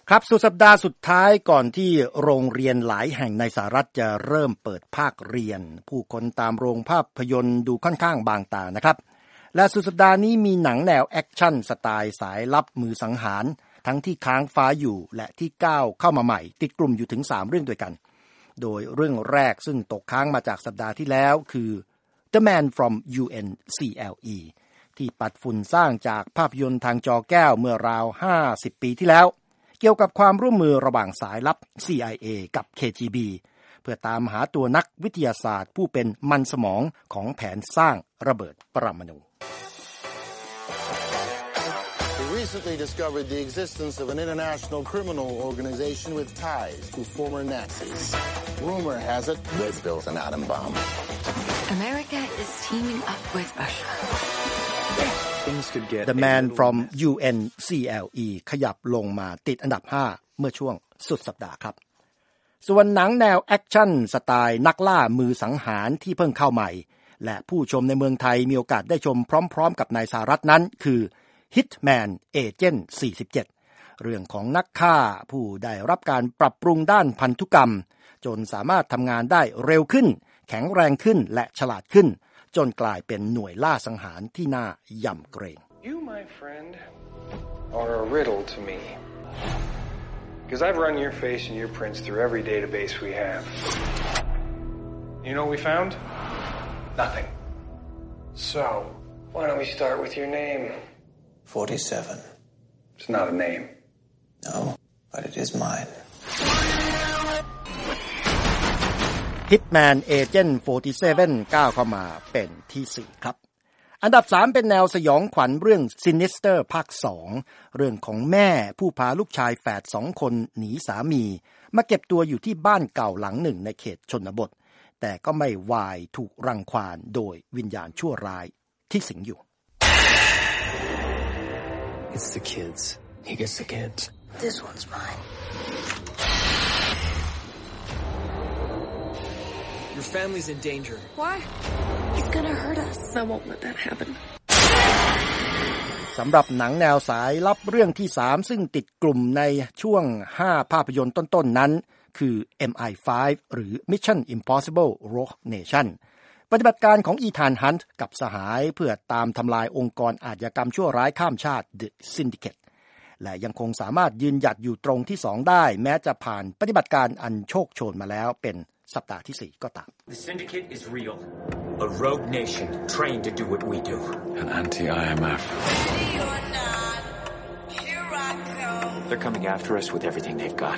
ครับสุดสัปดาห์สุดท้ายก่อนที่โรงเรียนหลายแห่งในสหรัฐจะเริ่มเปิดภาคเรียนผู้คนตามโรงภาพยนตร์ดูค่อนข้างบางตานะครับและสุดสัปดาห์นี้มีหนังแนวแอคชั่นสไตล์สายลับมือสังหารทั้งที่ค้างฟ้าอยู่และที่ก้าวเข้ามาใหม่ติดกลุ่มอยู่ถึง3เรื่องด้วยกันโดยเรื่องแรกซึ่งตกค้างมาจากสัปดาห์ที่แล้วคือ The Man from UNCLE ที่ปัดฝุ่นสร้างจากภาพยนตร์ทางจอแก้วเมื่อราว50 ปีที่แล้วเกี่ยวกับความร่วมมือระหว่างสายลับ CIA กับ KGB เพื่อตามหาตัวนักวิทยาศาสตร์ผู้เป็นมันสมองของแผนสร้างระเบิดปรมาณู We recently discovered the existence of an international criminal organization with ties to former Nazis. Rumor has it they've built an atom bomb. America is teaming up with Russia.The Man from UNCLE ขยับลงมาติดอันดับ5เมื่อช่วงสุดสัปดาห์ครับส่วนหนังแนวแอคชั่นสไตล์นักล่ามือสังหารที่เพิ่งเข้าใหม่และผู้ชมในเมืองไทยมีโอกาสได้ชมพร้อมๆกับในสหรัฐนั้นคือ Hitman Agent 47เรื่องของนักฆ่าผู้ได้รับการปรับปรุงด้านพันธุกรรมจนสามารถทำงานได้เร็วขึ้นแข็งแรงขึ้นและฉลาดขึ้นจนกลายเป็นหน่วยล่าสังหารที่น่ายำเกรง You, my friend, are a riddle to me. Because I've run your face and your prints through every database we have. You know what we found? Nothing. So, why don't we start with your name? 47. It's not a name. No, but it is mine. Hitman Agent 47 ก้าวเข้ามาเป็นที่4ครับอันดับ3เป็นแนวสยองขวัญเรื่อง Sinister ภาค2เรื่องของแม่ผู้พาลูกชายแฝด2คนหนีสามีมาเก็บตัวอยู่ที่บ้านเก่าหลังหนึ่งในเขตชนบทแต่ก็ไม่วายถูกรังควานโดยวิญญาณชั่วร้ายที่สิงอยู่ It's the kids. He gets the kids. This one's mine.Your family's in danger. Why? He's gonna hurt us. I won't let that happen. สำหรับหนังแนวสายลับเรื่องที่3ซึ่งติดกลุ่มในช่วง5ภาพยนตร์ต้นๆนั้นคือ MI5 หรือ Mission Impossible Rogue Nation ปฏิบัติการของอีธานฮันต์กับสหายเพื่อตามทำลายองค์กรอาชญากรรมชั่วร้ายข้ามชาติ The Syndicate และยังคงสามารถยืนหยัดอยู่ตรงที่2ได้แม้จะผ่านปฏิบัติการอันโชคโชนมาแล้วเป็นสัปดาห์ที่4ก็ตาม The syndicate is real. A rogue nation trained to do what we do. An anti-IMF. They're coming after us with everything they've got.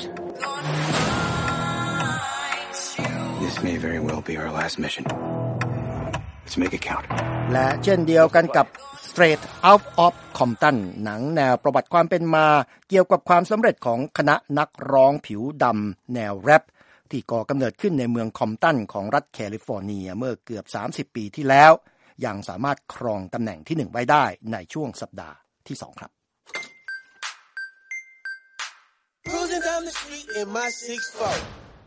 This may very well be our last mission. Let's make it count. และเช่นเดียวกันกับ Straight Out of Compton หนังแนวประวัติความเป็นมาเกี่ยวกับความสำเร็จของคณะนักร้องผิวดำแนวแรปที่ก่อกำเนิดขึ้นในเมืองคอมตันของรัฐแคลิฟอร์เนียเมื่อเกือบ30 ปีที่แล้วยังสามารถครองตำแหน่งที่1ไว้ได้ในช่วงสัปดาห์ที่2ครับ Cruising down the street in my 6'4".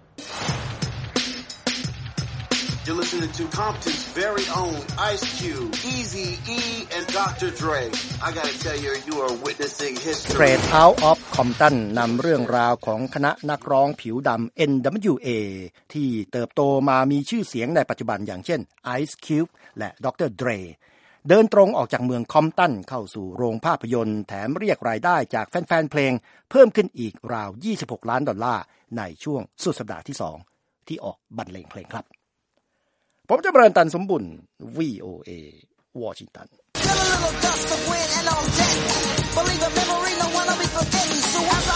You're listening to Compton's very own Ice Cube, Eazy-E, and Dr. Dre. I gotta tell you, you are witnessing history. Straight Out of Compton นำเรื่องราวของคณะนักร้องผิวดำ NWA ที่เติบโตมามีชื่อเสียงในปัจจุบันอย่างเช่น Ice Cube และ Dr. Dre เดินตรงออกจากเมืองคอมตันเข้าสู่โรงภาพยนตร์แถมเรียกรายได้จากแฟนๆเพลงเพิ่มขึ้นอีกราว$26 ล้านในช่วงสุดสัปดาห์ที่2ที่ออกบรรเลงเพลงครับผมจะเบรนตันสมบุญ VOA วอชิงตัน